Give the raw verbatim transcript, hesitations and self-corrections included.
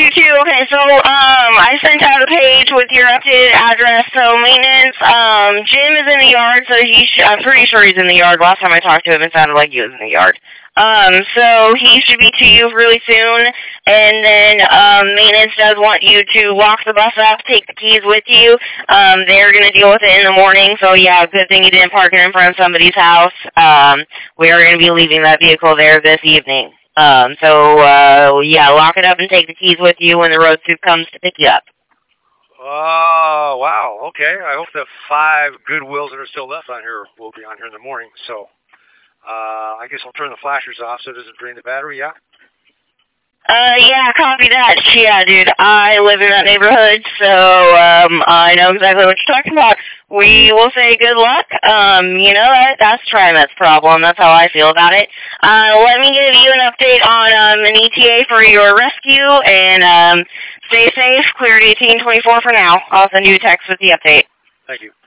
you too. Okay, so um, I sent out a page with your updated address. So maintenance, um, Jim is in the yard, so he sh- I'm pretty sure he's in the yard. Last time I talked to him, it sounded like he was in the yard. Um, so he should be to you really soon. And then um, maintenance does want you to lock the bus up, take the keys with you. Um, they're going to deal with it in the morning. So yeah, good thing you didn't park it in front of somebody's house. Um, we are going to be leaving that vehicle there this evening. Um, so, uh, yeah, lock it up and take the keys with you when the road soup comes to pick you up. Oh, wow. Okay. I hope the five good wheels that are still left on here will be on here in the morning. So, uh, I guess I'll turn the flashers off so it doesn't drain the battery, yeah? Uh, yeah, copy that. Yeah, dude, I live in that neighborhood, so, um, I know exactly what you're talking about. We will say good luck. Um, you know, that, that's TriMet's problem. That's how I feel about it. Uh, let me give you an update on, um, an E T A for your rescue, and, um, stay safe. Cleared eighteen twenty-four for now. I'll send you a text with the update. Thank you.